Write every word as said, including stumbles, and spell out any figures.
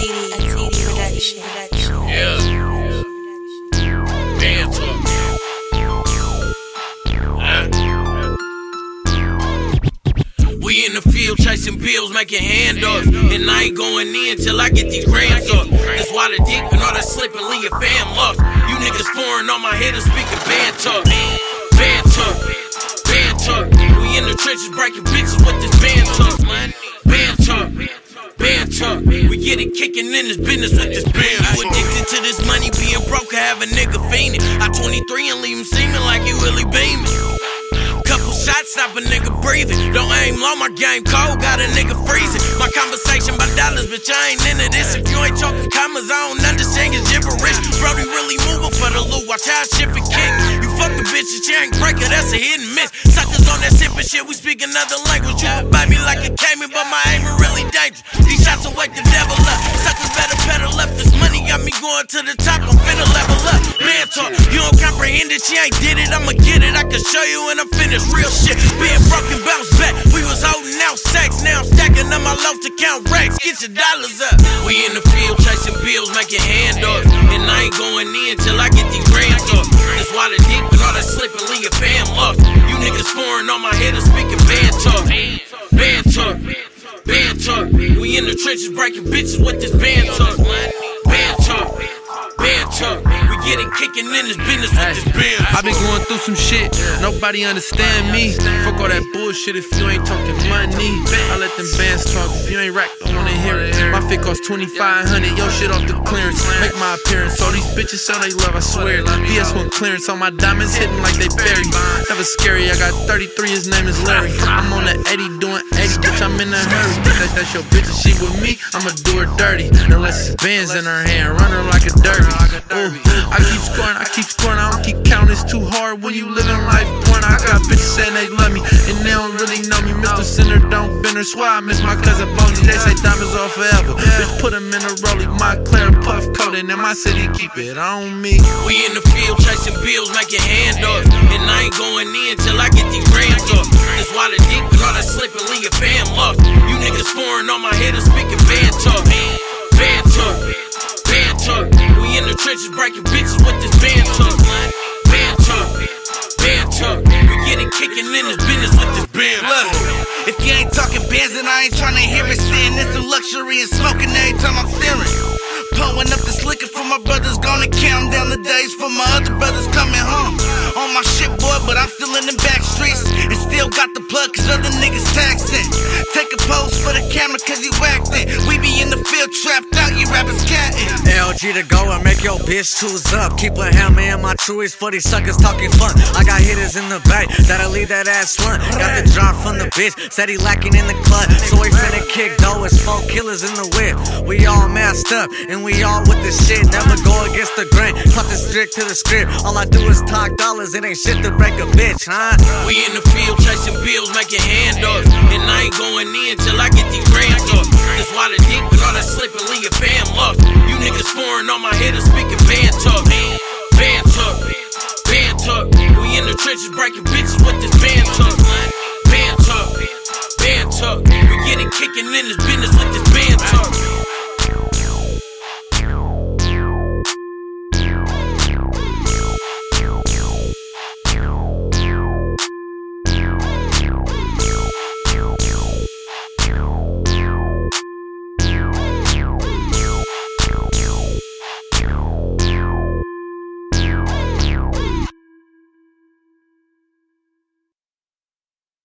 production. Yeah. Man talk. Huh? We in the field chasing bills, making handoffs, and I ain't going in till I get these grams up. That's why the deep and all that slipping leave your fam lost. You niggas foreign on my head and speaking band talk. Band talk. Band talk. We in the trenches breaking bitches with this band talk. Band talk. Band talk. We get it kicking in this business with this band. You addicted to this money, being broke, I have a nigga fiending. I twenty-three and leave him seeming like he really beaming. Couple shots, stop a nigga breathing. Don't aim low, my game cold, got a nigga freezing. My conversation about dollars, bitch, I ain't into this. If you ain't talking commas, I don't understand your gibberish. Brody really moving for the loot, watch how shit and kick. You fucking bitches, you ain't breaker, that's a hit and miss. Suckers on that sippin' shit, we speak another language. You can bite me like a cayman, but my aim is really dangerous. These shots will wake the devil up. Suckers better pedal up. This money got me going to the top, I'm finna level up. Man talk, you don't comprehend it, she ain't did it, I'ma get it. I can show you when I'm finished. Real shit, being broken, bounce back. We was holding out sacks, now I'm stacking up my loaf to count racks. Get your dollars up. We in the field chasing bills, making handoffs, and I ain't going in till I get these grams up. That's why the deep and all that slipping leave your fam lost. You niggas foreign on my head and speaking band talk. Band talk. Band talk. We in the trenches breaking bitches with this band talk. Band talk. Band talk. We get it kicking in this business with this band talk. I been going through some shit, nobody understand me. Fuck all that bullshit if you ain't talking money. I let them bands talk, if you ain't rack, I wanna hear it. My fit cost twenty-five hundred, yo shit off the clearance. Make my appearance, all these bitches sound they love, I swear. V S one clearance on my diamonds hitting like they buried. Never scary, I got thirty-three, his name is Larry. I'm on that eighty doing eighty, bitch, I'm in a hurry. That, that's your bitch and she with me, I'ma do her dirty. Unless it's bands in her hand, run her like a derby. Ooh, I keep scoring, I keep scoring, I don't keep counting, it's too hard when you living life porn. I got bitches saying they love me, and they don't really know me. Mister Sinner don't bend her, swear I miss my cousin Boney. They say diamonds are forever, bitch put them in a rollie. My Claire puff coating, in my city keep it on me. We in the field chasing bills, making handoffs, and I ain't going in till I get these grams up. That's why the deep and all that slipping leave your fam lost. You niggas foreign on my head and speaking band talk. Band talk. Band talk. We in the trenches breaking bitches with this band talk. Band talk. Band talk. We get it kicking in this business with this band talk. Look, if you ain't talking bands, then I ain't tryna hear it. Sitting in some luxury and smoking every time I'm steering. Pulling up this liquor for my brothers, gonna count down the days for my other brothers coming home. On my shit, boy, but I'm still in the back streets and still got the plug cause other niggas taxing. Take a pose for the camera cause you acting. We be in the field trapped out, you rappers catting. L G to go and make your bitch choose up. Keep a hammer in my truies for these suckers talking fun. I got hitters in the back that'll leave that ass slunt. Got the drop from the bitch, said he lacking in the clutch. So he finna kick though, it's four killers in the whip. We all masked up and we all with the shit. Never go against the grain, cut the strict to the script. All I do is talk dollars, it ain't shit to break a bitch, huh? We in the field chasing bills, making handoffs, and I ain't going in till I get these grams up. That's why the deep and all that slipping leave your fam lost. You niggas foreign on my head and speaking band talk. Band talk. Band talk. We in the trenches breaking bitches with this band talk. Band talk. Band talk. We get it kicking in this business with this